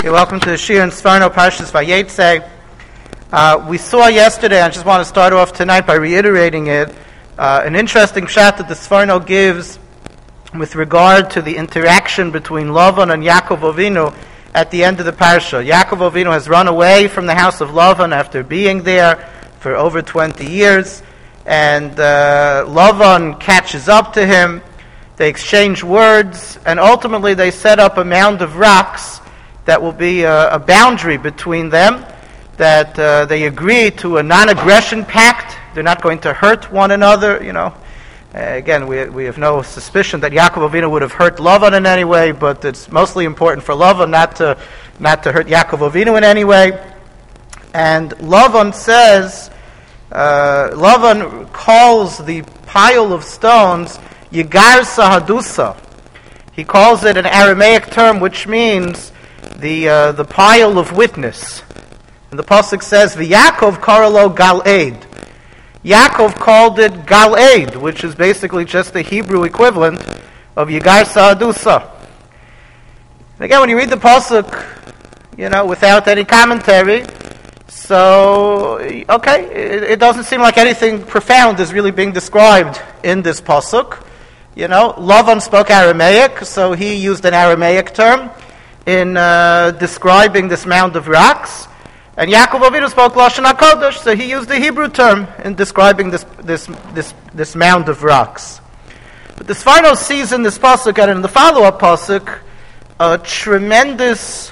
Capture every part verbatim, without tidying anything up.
Okay, welcome to the Shir and Sfarno Parshas Vayetze. Uh, we saw yesterday, I just want to start off tonight by reiterating it, uh, an interesting shot that the Sfarno gives with regard to the interaction between Lavan and Yaakov Avinu at the end of the Parsha. Yaakov Avinu has run away from the house of Lavan after being there for over twenty years, and uh, Lavan catches up to him. They exchange words, and ultimately they set up a mound of rocks that will be a, a boundary between them, that uh, they agree to a non-aggression pact. They're not going to hurt one another, you know. Uh, again, we we have no suspicion that Yaakov Avinu would have hurt Lavan in any way, but it's mostly important for Lavan not to not to hurt Yaakov Avinu in any way. And Lavan says, uh, Lavan calls the pile of stones Yigar Sahadusa. He calls it an Aramaic term which means the uh, the pile of witness. And the pasuk says, "V'Yaakov karalo Gal'ed." Yaakov called it Gal'ed, which is basically just the Hebrew equivalent of Yigar Sahadusa. And again, when you read the pasuk, you know, without any commentary, so okay, it, it doesn't seem like anything profound is really being described in this pasuk. You know, Lavan spoke Aramaic, so he used an Aramaic term in uh, describing this mound of rocks. And Yaakov Avinu spoke Lashon HaKodesh, so he used the Hebrew term in describing this this this, this mound of rocks. But the Sfarno sees in this pasuk and in the follow-up pasuk a tremendous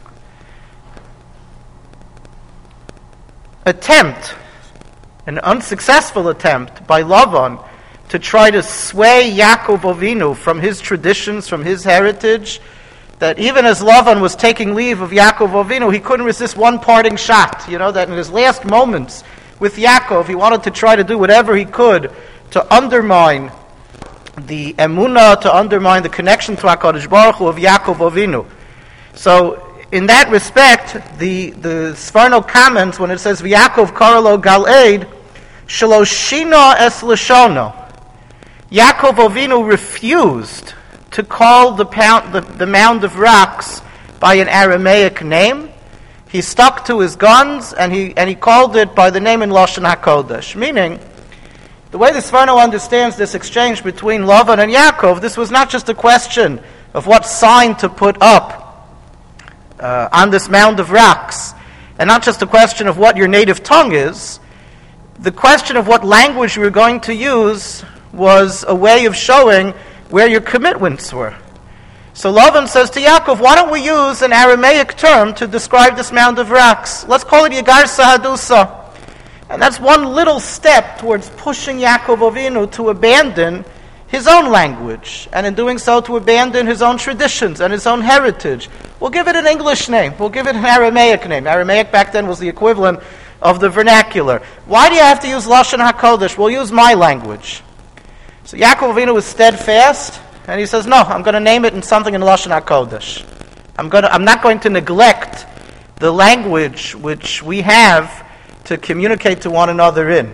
attempt, an unsuccessful attempt by Lavan to try to sway Yaakov Avinu from his traditions, from his heritage, that even as Lavan was taking leave of Yaakov Avinu, he couldn't resist one parting shot. You know, that in his last moments with Yaakov, he wanted to try to do whatever he could to undermine the emunah, to undermine the connection to HaKadosh Baruch Hu of Yaakov Avinu. So, in that respect, the, the Sfarno comments when it says, V'Yaakov karalo Gal'ed, shaloshina es lashono. Yaakov Avinu refused to call the, pound, the, the mound of rocks by an Aramaic name. He stuck to his guns, and he and he called it by the name in Lashon HaKodesh. Meaning, the way the Sfarno understands this exchange between Lavan and Yaakov, this was not just a question of what sign to put up uh, on this mound of rocks, and not just a question of what your native tongue is. The question of what language you were going to use was a way of showing where your commitments were. So Lavan says to Yaakov, why don't we use an Aramaic term to describe this mound of rocks? Let's call it Yigar Sahadusa. And that's one little step towards pushing Yaakov Avinu to abandon his own language, and in doing so to abandon his own traditions and his own heritage. We'll give it an English name. We'll give it an Aramaic name. Aramaic back then was the equivalent of the vernacular. Why do you have to use Lashon HaKodesh? We'll use my language. So Yaakov Avinu was steadfast, and he says, no, I'm going to name it in something in Lashon HaKodesh. I'm going to, I'm not going to neglect the language which we have to communicate to one another in.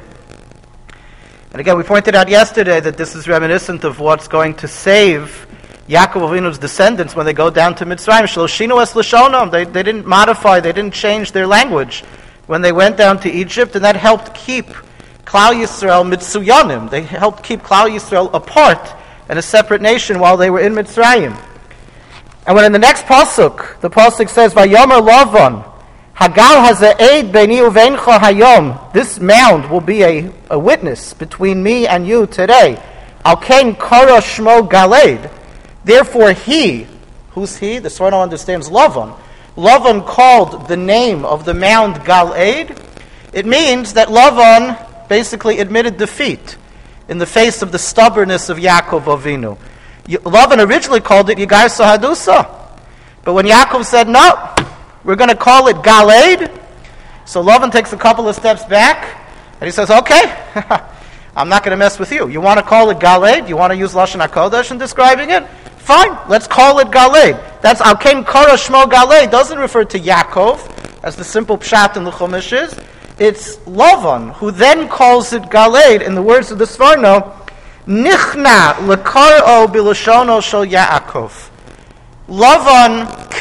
And again, we pointed out yesterday that this is reminiscent of what's going to save Yaakov Avinu's descendants when they go down to Mitzrayim. Shloshinu es lashonom. They they didn't modify, they didn't change their language when they went down to Egypt, and that helped keep Klal Yisrael Mitsuyanim. They helped keep Klal Yisrael apart and a separate nation while they were in Mitzrayim. And when in the next pasuk, the pasuk says, Vayomer Lavan, Hagal haza'ed beini uveincha hayom. This mound will be a, a witness between me and you today. Al ken kara shmo Gal'ed. Therefore he, who's he? The Sfarno understands Lavan. Lavan called the name of the mound Gal'ed. It means that Lavan basically admitted defeat in the face of the stubbornness of Yaakov Avinu. Lavan originally called it Yigar Sahadusa. But when Yaakov said, no, we're going to call it Gal'ed, so Lavan takes a couple of steps back, and he says, okay, I'm not going to mess with you. You want to call it Gal'ed? You want to use Lashon HaKodesh in describing it? Fine, let's call it Gal'ed. That's Al Ken Kara Shmo Gal'ed. Doesn't refer to Yaakov, as the simple pshat in the Chumash is. It's Lavan, who then calls it Gal'ed, in the words of the Sfarno, Nichna lekaro bilashono shel Yaakov. Lavan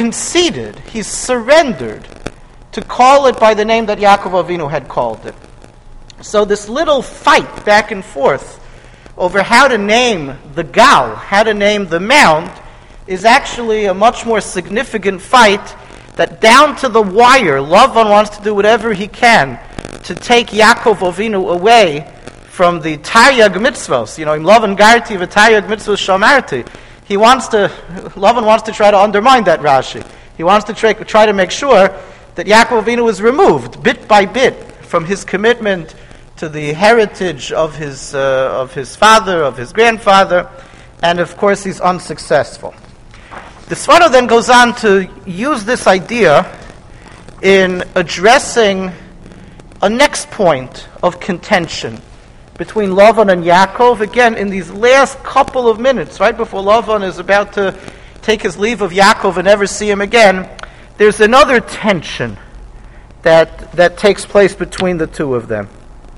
conceded, he's surrendered to call it by the name that Yaakov Avinu had called it. So this little fight back and forth over how to name the Gal, how to name the mound, is actually a much more significant fight that down to the wire, Lavan wants to do whatever he can to take Yaakov Avinu away from the Taryag mitzvos. You know, im Lavan garti v'taryag mitzvos shamarti. He wants to, Lavan wants to try to undermine that Rashi. He wants to try, try to make sure that Yaakov Avinu is removed bit by bit from his commitment to the heritage of his uh, of his father, of his grandfather, and of course he's unsuccessful. The Sforno then goes on to use this idea in addressing a next point of contention between Lavan and Yaakov, again in these last couple of minutes, right before Lavan is about to take his leave of Yaakov and never see him again. There's another tension that that takes place between the two of them.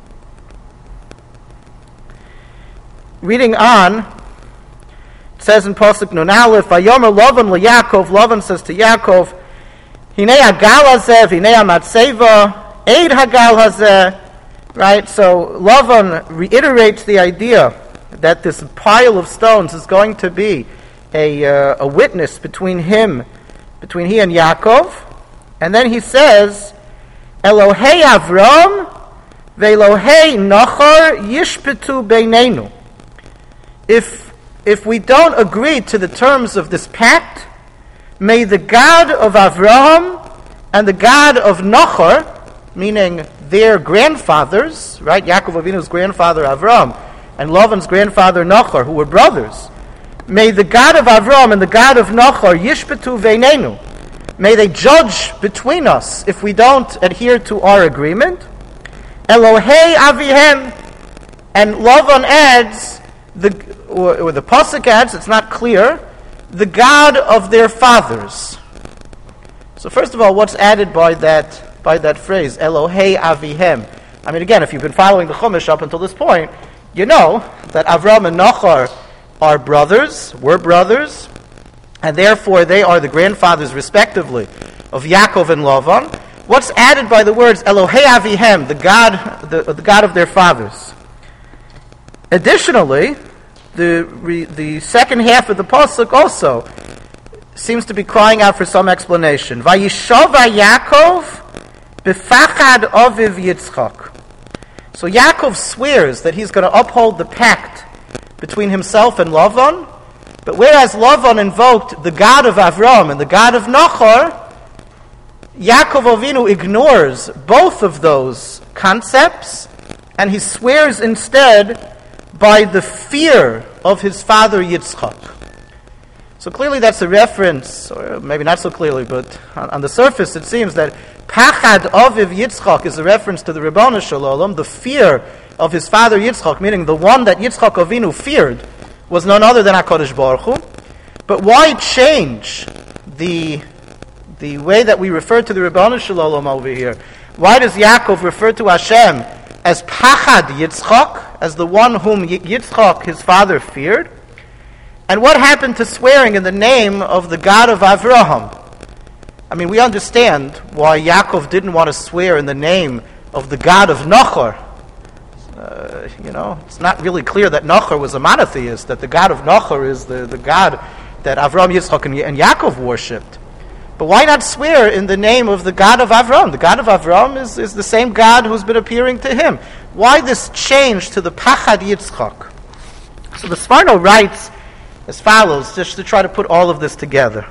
Reading on, it says in Pasuk Nun Aleph, Vayomer Lavan LeYaakov, Lavan says to Yaakov, Hinei hagal hazeh, Hinei hamatzeva, Eid hagal hazeh. Right, so Lavan reiterates the idea that this pile of stones is going to be a uh, a witness between him, between he and Yaakov, and then he says, Elohei Avram ve'Elohei Nachor yishpetu beinenu. If if we don't agree to the terms of this pact, may the God of Avraham and the God of Nachor, meaning their grandfathers, right? Yaakov Avinu's grandfather Avraham and Lavan's grandfather Nachor, who were brothers, may the God of Avraham and the God of Nachor yishpetu veinenu. May they judge between us if we don't adhere to our agreement. Elohei Avihem, and Lavan adds the or, or the pasuk adds, it's not clear, the God of their fathers. So first of all, what's added by that by that phrase, Elohei Avihem? I mean, again, if you've been following the Chumash up until this point, you know that Avram and Nachor are brothers, were brothers, and therefore they are the grandfathers, respectively, of Yaakov and Lavan. What's added by the words Elohei Avihem, the God, the, the God of their fathers? Additionally, the re, the second half of the pasuk also seems to be crying out for some explanation. Vayishova Yaakov b'fachad aviv Yitzchak. So Yaakov swears that he's going to uphold the pact between himself and Lavan, but whereas Lavan invoked the God of Avram and the God of Nachor, Yaakov Avinu ignores both of those concepts, and he swears instead by the fear of his father Yitzchak. So clearly that's a reference, or maybe not so clearly, but on, on the surface it seems that Pachad Aviv Yitzchak is a reference to the Ribono Shel Olam, the fear of his father Yitzchak, meaning the one that Yitzchak Avinu feared was none other than HaKadosh Baruch Hu. But why change the the way that we refer to the Ribono Shel Olam over here? Why does Yaakov refer to Hashem as Pachad Yitzchak, as the one whom Yitzchak, his father, feared? And what happened to swearing in the name of the God of Avraham? I mean, we understand why Yaakov didn't want to swear in the name of the God of Nachor. Uh, you know, it's not really clear that Nachor was a monotheist, that the God of Nachor is the, the God that Avram, Yitzchak, and, and Yaakov worshipped. But why not swear in the name of the God of Avram? The God of Avram is, is the same God who's been appearing to him. Why this change to the Pachad Yitzchak? So the Sforno writes as follows, just to try to put all of this together.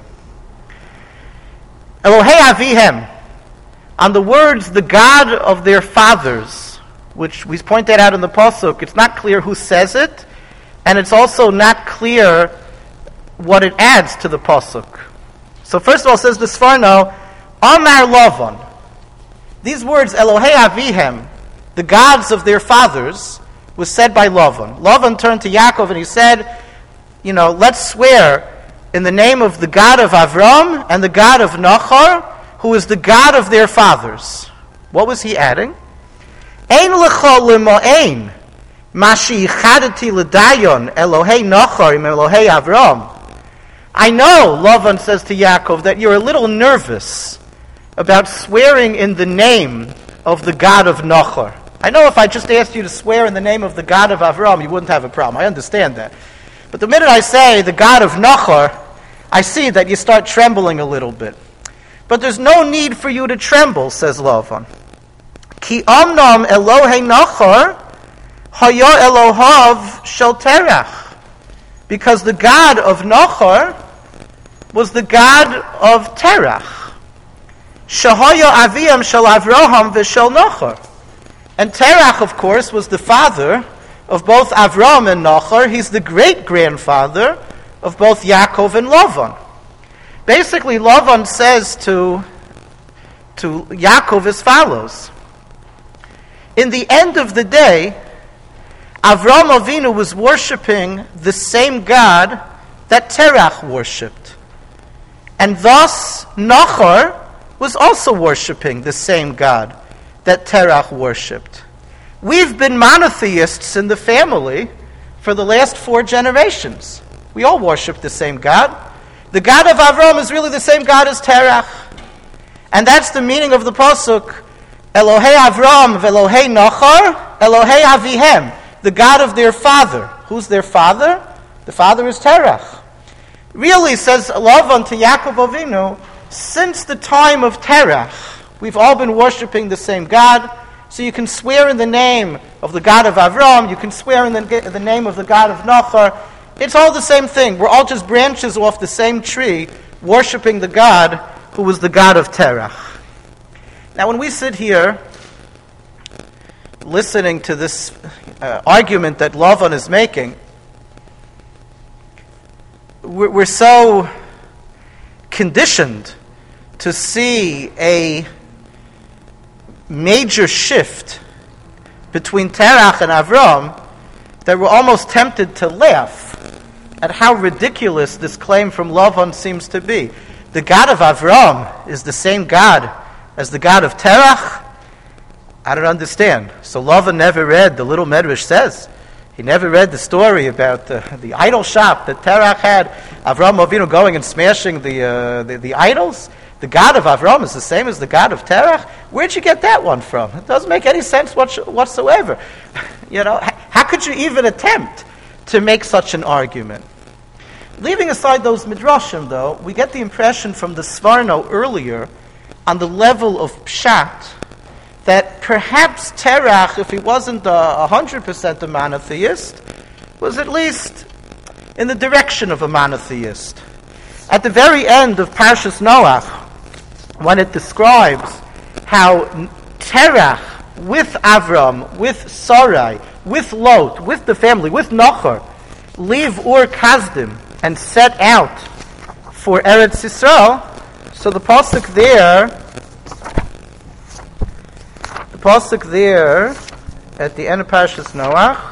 Elohei Avihem, on the words, the God of their fathers, which we pointed out in the pasuk, it's not clear who says it, and it's also not clear what it adds to the pasuk. So first of all, says the Sforno, Amar Lavan. These words, Elohei Avihem, the gods of their fathers, was said by Lavan. Lavan turned to Yaakov and he said, you know, let's swear in the name of the God of Avram and the God of Nachor, who is the God of their fathers. What was he adding? Ein lecha lemo'ein, ma she'ichadeti l'dayon, Elohei Nachor im Elohei Avram. I know, Lavan says to Yaakov, that you're a little nervous about swearing in the name of the God of Nachor. I know if I just asked you to swear in the name of the God of Avram, you wouldn't have a problem. I understand that. But the minute I say the God of Nachor, I see that you start trembling a little bit. But there's no need for you to tremble, says Lavan. Ki omnam Elohei Nachor haya Elohav shel Terach. Because the God of Nachor was the God of Terach. Shahaya aviyam shel Avraham v'shel Nachor. And Terach, of course, was the father of both Avram and Nachor. He's the great-grandfather of both Yaakov and Lavan. Basically, Lavan says to, to Yaakov as follows. In the end of the day, Avram Avinu was worshipping the same God that Terach worshipped. And thus, Nachor was also worshipping the same God that Terach worshipped. We've been monotheists in the family for the last four generations. We all worship the same God. The God of Avram is really the same God as Terach. And that's the meaning of the pasuk, Elohei Avram v'Elohei Nachor, Elohei Avihem, the God of their father. Who's their father? The father is Terach. Really, says Lavan to Yaakov Avinu, since the time of Terach, we've all been worshiping the same God. So you can swear in the name of the God of Avram, you can swear in the, the name of the God of Nachor. It's all the same thing. We're all just branches off the same tree, worshiping the God who was the God of Terach. Now when we sit here, listening to this uh, argument that Lavan is making, we're, we're so conditioned to see a major shift between Terach and Avram that we're almost tempted to laugh at how ridiculous this claim from Lavan seems to be. The God of Avram is the same God as the God of Terach? I don't understand. So Lavan never read, the little Medrash says, he never read the story about the, the idol shop that Terach had, Avram Avinu going and smashing the, uh, the, the idols. The God of Avram is the same as the God of Terach? Where'd you get that one from? It doesn't make any sense whatsoever. You know, how could you even attempt to make such an argument? Leaving aside those midrashim, though, we get the impression from the Sforno earlier, on the level of pshat, that perhaps Terach, if he wasn't a hundred percent a monotheist, was at least in the direction of a monotheist. At the very end of Parshas Noach, when it describes how Terach, with Avram, with Sarai, with Lot, with the family, with Nachor, leave Ur Kasdim and set out for Eretz Yisrael, so the pasuk there, the pasuk there, at the end of Parshas Noach,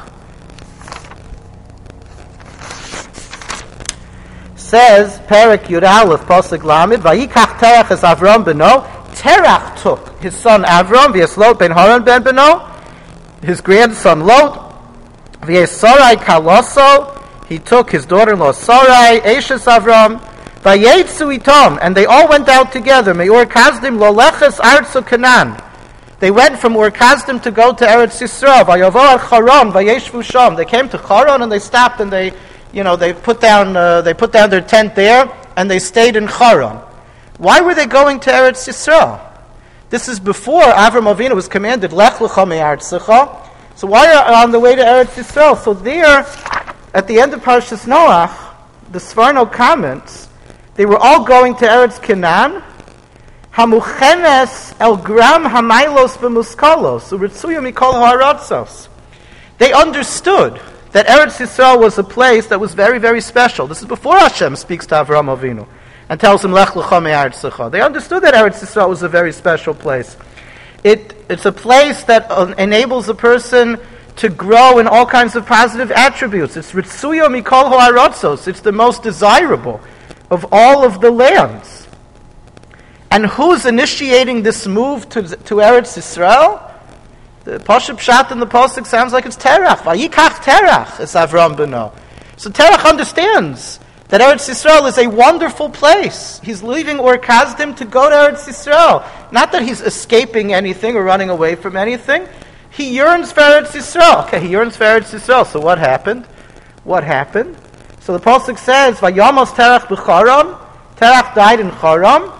says, Perek Yud Aleph, pasuk Lamed, Vayikach Terach es Avram beno. Terach took his son Avram, v'es Lot ben Haran ben beno, his grandson Lot, v'es Sarai kaloso. He took his daughter-in-law Sarai, Eshes Avram, vayetzu itom, and they all went out together. Me'ur Kasdim loleches artzu Canaan. They went from Ur Kasdim to go to Eretz Yisrael. Vayavo al Charon, vayeshvu sham. They came to Charon and they stopped and they, you know, they put down, uh, they put down their tent there and they stayed in Charon. Why were they going to Eretz Yisrael? This is before Avram Avinu was commanded Lech lecha me'artzecha. So why are they on the way to Eretz Yisrael? So there, at the end of Parshas Noach, the Sforno comments, they were all going to Eretz Canaan. Hamuchenes el gram hamailos b'muskalos u'ritzuya mikol ha'aratzos. They understood that Eretz Yisrael was a place that was very, very special. This is before Hashem speaks to Avram Avinu and tells him Lech lecha me'artzecha. They understood that Eretz Yisrael was a very special place. It it's a place that uh, enables a person to grow in all kinds of positive attributes. It's ritzuya mikol ha'aratzos. It's the most desirable of all of the lands. And who's initiating this move to, to Eretz Yisrael? The Pashup Pshat in the Pasuk sounds like it's Terach. Vayikach Terach es Avram beno. So Terach understands that Eretz Yisrael is a wonderful place. He's leaving Ur Kasdim to go to Eretz Yisrael. Not that he's escaping anything or running away from anything. He yearns for Eretz Yisrael. Okay, he yearns for Eretz Yisrael. So what happened? What happened? So the Pasuk says, Vayamos Terach b'Charam. Terach died in Charam.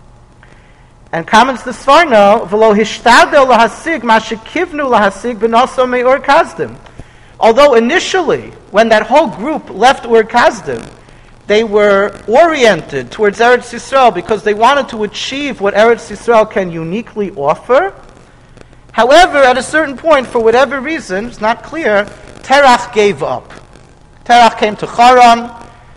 And comments the Sforno, V'lo hishtadel lahasig ma shekivnu lahasig b'noso me'Ur Kasdim. Although initially, when that whole group left Ur Kasdim, they were oriented towards Eretz Yisrael because they wanted to achieve what Eretz Yisrael can uniquely offer. However, at a certain point, for whatever reason, it's not clear, Terach gave up. Terach came to Charan.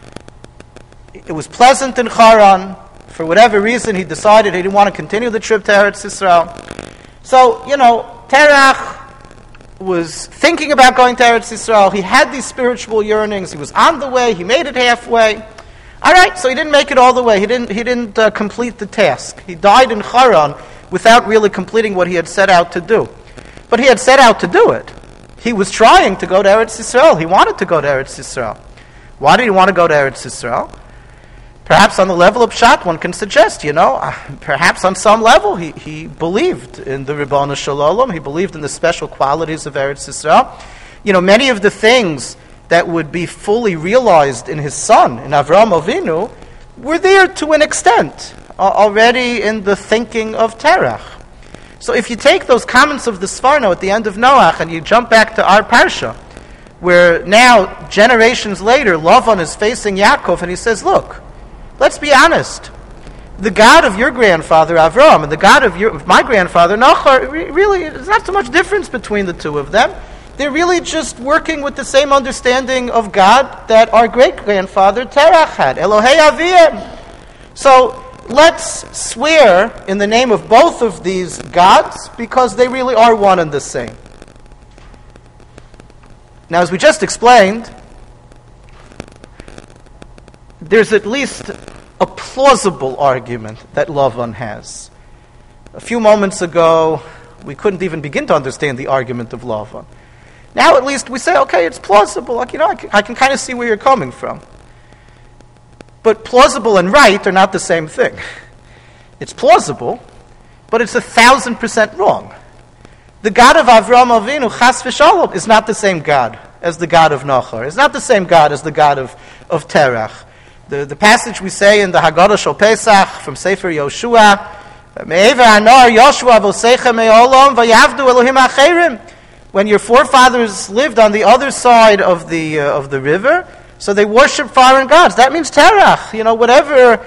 It was pleasant in Charan. For whatever reason, he decided he didn't want to continue the trip to Eretz Yisrael. So, you know, Terach was thinking about going to Eretz Yisrael. He had these spiritual yearnings. He was on the way. He made it halfway. All right, so he didn't make it all the way. He didn't. He didn't uh, complete the task. He died in Charan without really completing what he had set out to do. But he had set out to do it. He was trying to go to Eretz Yisrael. He wanted to go to Eretz Yisrael. Why did he want to go to Eretz Yisrael? Perhaps on the level of Pshat, one can suggest, you know, uh, perhaps on some level he, he believed in the Ribbon Shalom. He believed in the special qualities of Eretz Yisrael. You know, many of the things that would be fully realized in his son, in Avraham Avinu, were there to an extent uh, already in the thinking of Terach. So if you take those comments of the Sforno at the end of Noach and you jump back to our Parsha, where now, generations later, Lavan is facing Yaakov and he says, look, let's be honest. The God of your grandfather, Avram, and the God of, your, of my grandfather, Nachor, re- really, there's not so much difference between the two of them. They're really just working with the same understanding of God that our great-grandfather, Terach, had. Elohei Avim. So, let's swear in the name of both of these gods, because they really are one and the same. Now, as we just explained, there's at least a plausible argument that Lavan has. A few moments ago, we couldn't even begin to understand the argument of Lavan. Now at least we say, okay, it's plausible. Like, you know, I can, I can kind of see where you're coming from. But plausible and right are not the same thing. It's plausible, but it's a thousand percent wrong. The God of Avraham Avinu, Chas v'Shalom, is not the same God as the God of Nachor. It's not the same God as the God of, of Terach. The, the passage we say in the Haggadah Shel Pesach from Sefer Yoshua, Me'ever Anar Yoshua v'Osecha Me'olam v'Yavdu Elohim Acherim. When your forefathers lived on the other side of the uh, of the river, so they worship foreign gods. That means Terach. You know, whatever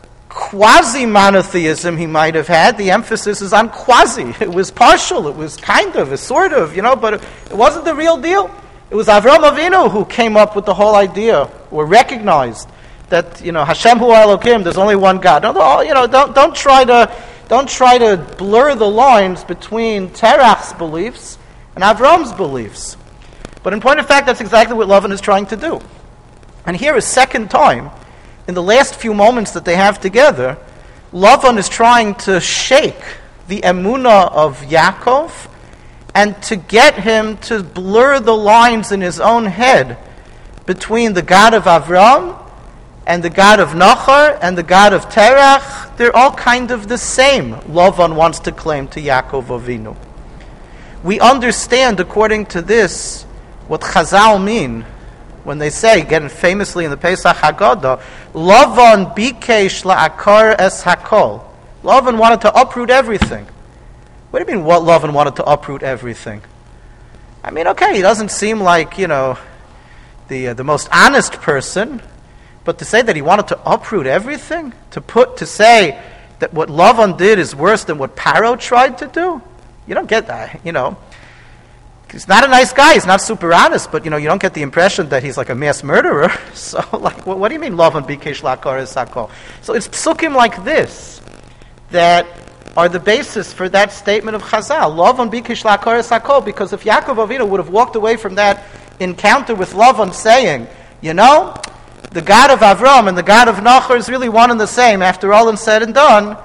quasi-monotheism he might have had, the emphasis is on quasi. It was partial. It was kind of, a sort of, you know, but it, it wasn't the real deal. It was Avraham Avinu who came up with the whole idea, or recognized that, you know, Hashem hu Elokim, there's only one God. Don't, you know, don't don't try to don't try to blur the lines between Terach's beliefs and Avram's beliefs. But in point of fact, that's exactly what Lavan is trying to do. And here, a second time, in the last few moments that they have together, Lavan is trying to shake the emunah of Yaakov and to get him to blur the lines in his own head between the God of Avram and the God of Nachor and the God of Terach. They're all kind of the same, Lavan wants to claim to Yaakov Avinu. We understand, according to this, what Chazal mean when they say, again famously in the Pesach Haggadah, Lavan bikesh la'akar es hakol. Lavan wanted to uproot everything. What do you mean what Lavan wanted to uproot everything? I mean, okay, he doesn't seem like, you know, the uh, the most honest person, but to say that he wanted to uproot everything, to put to say that what Lavan did is worse than what Paro tried to do, you don't get that, you know. He's not a nice guy. He's not super honest, but you know you don't get the impression that he's like a mass murderer. So, like, what, what do you mean, Lavan bikesh la'akar es hakol? So it's psukim like this that are the basis for that statement of Chazal. Lavan bikesh la'akar es hakol, because if Yaakov Avinu would have walked away from that encounter with Lavan, saying, you know, the God of Avram and the God of Nachor is really one and the same. After all is said and done,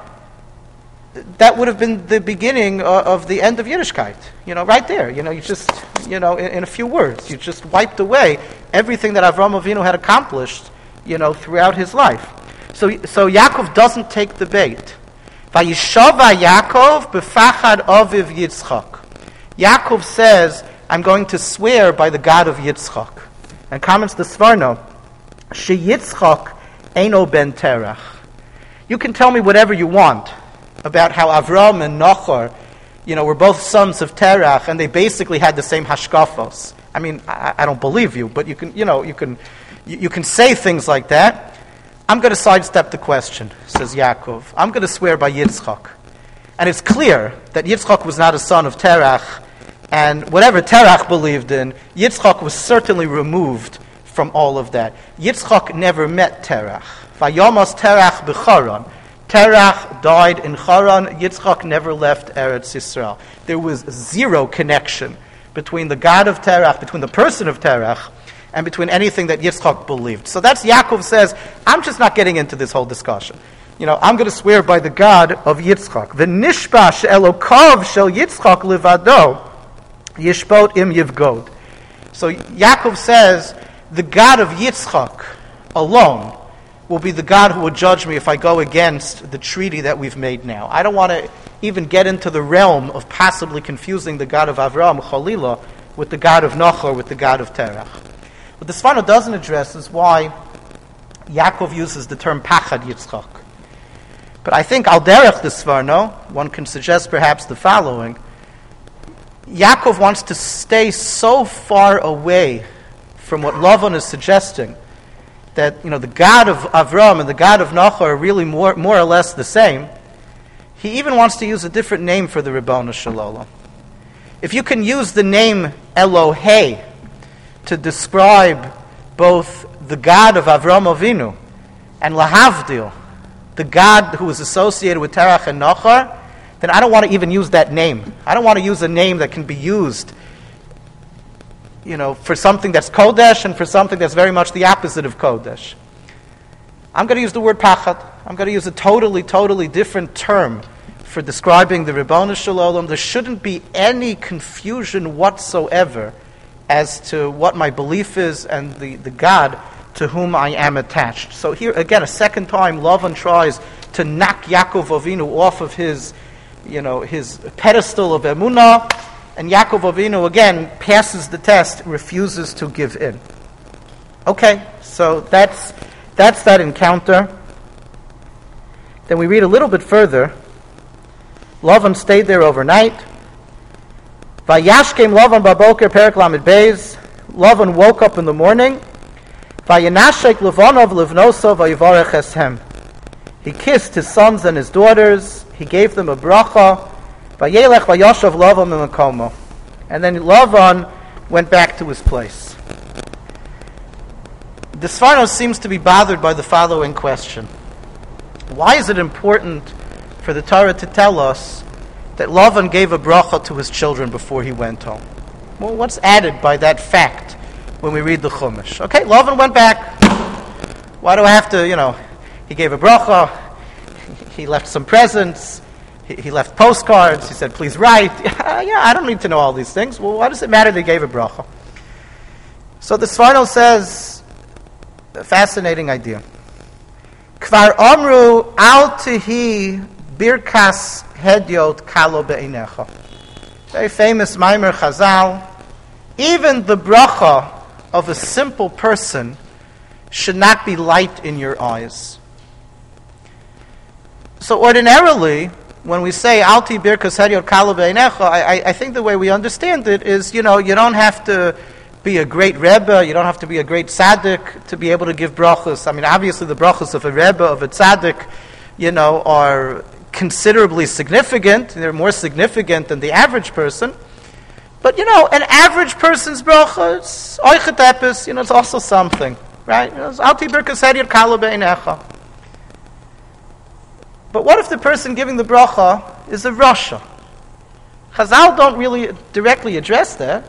that would have been the beginning of the end of Yiddishkeit. You know, right there. You know, you just, you know, in, in a few words, you just wiped away everything that Avraham Avinu had accomplished you know, throughout his life. So, so Yaakov doesn't take the bait. Vayishava Yaakov b'fachad aviv Yitzchak. Yaakov says, I'm going to swear by the God of Yitzchak. And comments the Sforno, she Yitzchak eino ben Terach. You can tell me whatever you want about how Avram and Nachor, you know, were both sons of Terach, and they basically had the same hashkafos. I mean, I, I don't believe you, but you can, you know, you can, you, you can say things like that. I'm going to sidestep the question, says Yaakov. I'm going to swear by Yitzchak. And it's clear that Yitzchak was not a son of Terach, and whatever Terach believed in, Yitzchak was certainly removed from all of that. Yitzchak never met Terach. Vayomas Terach b'Charan. Terach died in Charan. Yitzchak never left Eretz Yisrael. There was zero connection between the God of Terach, between the person of Terach, and between anything that Yitzchak believed. So that's Yaakov says, I'm just not getting into this whole discussion. You know, I'm going to swear by the God of Yitzchak. V'nishba she'elokav shel Yitzchak levado yishpot im yivgod. So Yaakov says, the God of Yitzchak alone will be the God who will judge me if I go against the treaty that we've made now. I don't want to even get into the realm of possibly confusing the God of Avraham, Chalila, with the God of Nachor, with the God of Terach. What the Sforno doesn't address is why Yaakov uses the term Pachad Yitzchak. But I think al derech the Sforno, one can suggest perhaps the following. Yaakov wants to stay so far away from what Lavan is suggesting that, you know, the God of Avram and the God of Nachor are really more, more or less the same. He even wants to use a different name for the Ribono Shel Olam. If you can use the name Elohei to describe both the God of Avram Avinu and Lahavdil, the God who is associated with Terach and Nachor, then I don't want to even use that name. I don't want to use a name that can be used, you know, for something that's Kodesh and for something that's very much the opposite of Kodesh. I'm going to use the word Pachad. I'm going to use a totally, totally different term for describing the Ribono Shel Olam. There shouldn't be any confusion whatsoever as to what my belief is and the, the God to whom I am attached. So here, again, a second time, Lavan tries to knock Yaakov Avinu off of his, you know, his pedestal of Emunah, and Yaakov Avinu, again, passes the test, refuses to give in. Okay, so that's that's that encounter. Then we read a little bit further. Lavan stayed there overnight. Vayashkem Lavan baboker perek lamed beis. Lavan woke up in the morning. Vayanashek Lavanov livnoso vayivarech eshem. He kissed his sons and his daughters. He gave them a bracha. Vayelech vayashav Lavan b'makomo. And then Lavan went back to his place. The Sforno seems to be bothered by the following question. Why is it important for the Torah to tell us that Lavan gave a bracha to his children before he went home? Well, what's added by that fact when we read the Chumash? Okay, Lavan went back. Why do I have to, you know, he gave a bracha, he left some presents, he, he left postcards, he said, please write. Yeah, I don't need to know all these things. Well, why does it matter that he gave a bracha? So the Sforno says, a fascinating idea. Kvar amru al tehi birkas hedyot kalo be'inecha. Very famous Maimer Chazal. Even the bracha of a simple person should not be light in your eyes. So ordinarily, when we say alti birkas hedyot kalo be'inecha, I, I think the way we understand it is, you know, you don't have to be a great Rebbe, you don't have to be a great tzaddik to be able to give brachas. I mean, obviously the brachas of a Rebbe, of a tzaddik, you know, are considerably significant. They're more significant than the average person. But, you know, an average person's bracha, it's oichet epis, you know, it's also something, right? You know, it's alti birkas hedyot kalo be'inecha. But what if the person giving the bracha is a Rasha? Chazal don't really directly address that.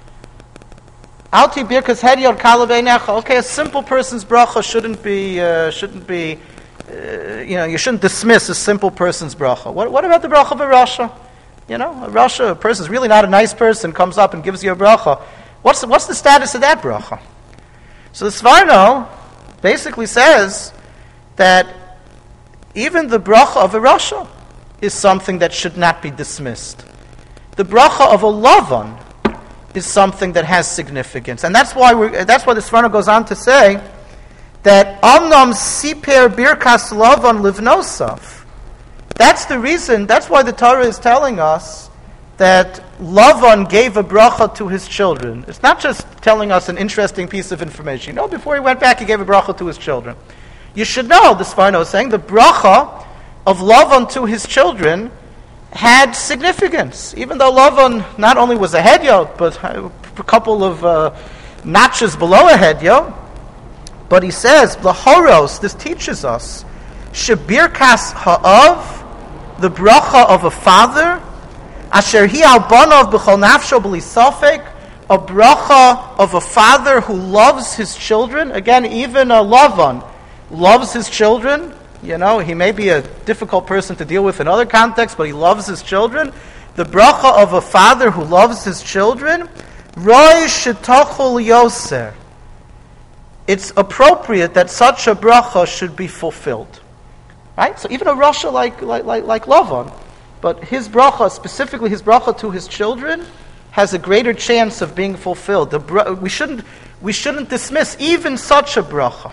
Alti birkas hedyot kalo be'inecha. Okay, a simple person's bracha shouldn't be, uh, shouldn't be, uh, you know, you shouldn't dismiss a simple person's bracha. What, what about the bracha of a Rasha? You know, a Rasha, a person's really not a nice person, comes up and gives you a bracha. What's the, what's the status of that bracha? So the Sforno basically says that even the bracha of a rasha is something that should not be dismissed. The bracha of a lavan is something that has significance, and that's why we're, that's why the Sforno goes on to say that Amnam siper birkas lavan livnosav. That's the reason. That's why the Torah is telling us that Lavan gave a bracha to his children. It's not just telling us an interesting piece of information. You know, before he went back, he gave a bracha to his children. You should know, the Sforno is saying, the bracha of Lavan to his children had significance. Even though Lavan not only was a hedyot, but a couple of uh, notches below a hedyot, but he says, Lahoros, this teaches us, Shebirkas ha'av, the bracha of a father, Asher hi al banav b'chol nafsho b'li safek, a bracha of a father who loves his children. Again, even a Lavan loves his children. You know, he may be a difficult person to deal with in other contexts, but he loves his children. The bracha of a father who loves his children, Roy shetochol yoser. It's appropriate that such a bracha should be fulfilled. Right? So even a rasha like like like, like Lavan, but his bracha, specifically his bracha to his children, has a greater chance of being fulfilled. The bra- we shouldn't we shouldn't dismiss even such a bracha.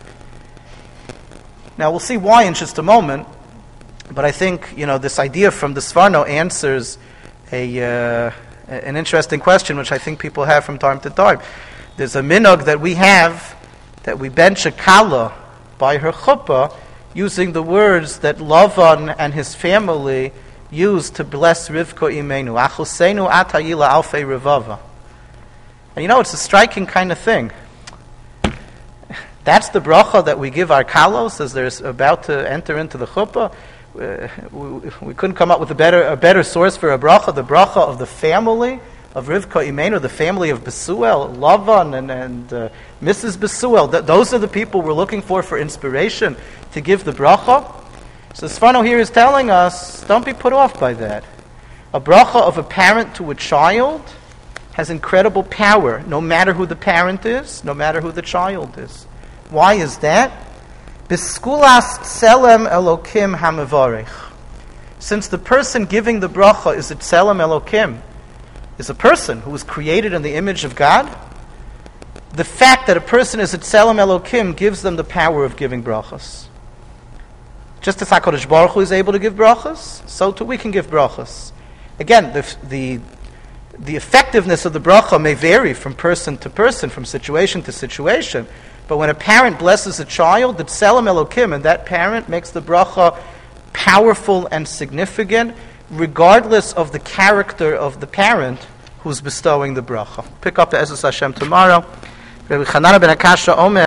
Now we'll see why in just a moment, but I think you know this idea from the Sforno answers a uh, an interesting question, which I think people have from time to time. There's a minhag that we have that we bench a kala by her chuppah using the words that Lavan and his family used to bless Rivka Imenu. Achusenu atayila alfei revava. And you know, it's a striking kind of thing. That's the bracha that we give our kalos as they're about to enter into the chuppah. Uh, we, we couldn't come up with a better a better source for a bracha. The bracha of the family of Rivka Imenu, the family of Besuel, Lavan, and, and uh, Missus Besuel. Th- those are the people we're looking for for inspiration to give the bracha. So Sforno here is telling us, don't be put off by that. A bracha of a parent to a child has incredible power, no matter who the parent is, no matter who the child is. Why is that? Biskulas tselem elokim hamavarech. Since the person giving the bracha is a tselem elokim, is a person who was created in the image of God, the fact that a person is a tselem elokim gives them the power of giving brachas. Just as HaKadosh Baruch Hu is able to give brachas, so too we can give brachas. Again, the, the the effectiveness of the bracha may vary from person to person, from situation to situation. But when a parent blesses a child, the tselem elokim, and that parent makes the bracha powerful and significant, regardless of the character of the parent who's bestowing the bracha. Pick up the Ezras Hashem tomorrow. Rabbi Chanana ben Akasha Omer.